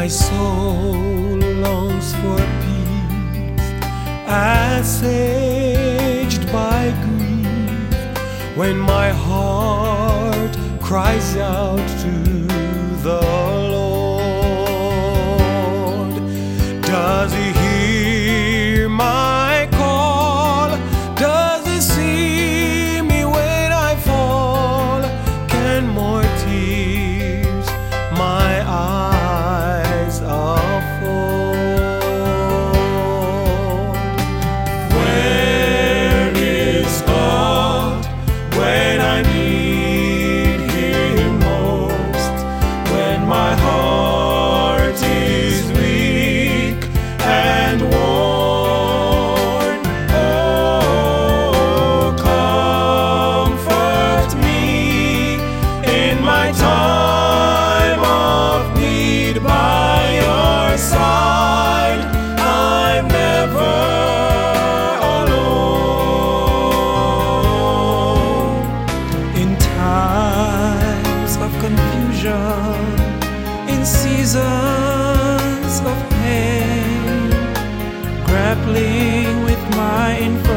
My soul longs for peace, assuaged by grief, when my heart cries out to the Lord. Does He hear my call? Does He see me when I fall? Can more tears my eyes afford? Where is God when I need Him most? When my heart is weak and worn, oh, comfort me in my time of need. By your side, I'm never alone. In times of confusion, in seasons of pain, grappling with my infirmity,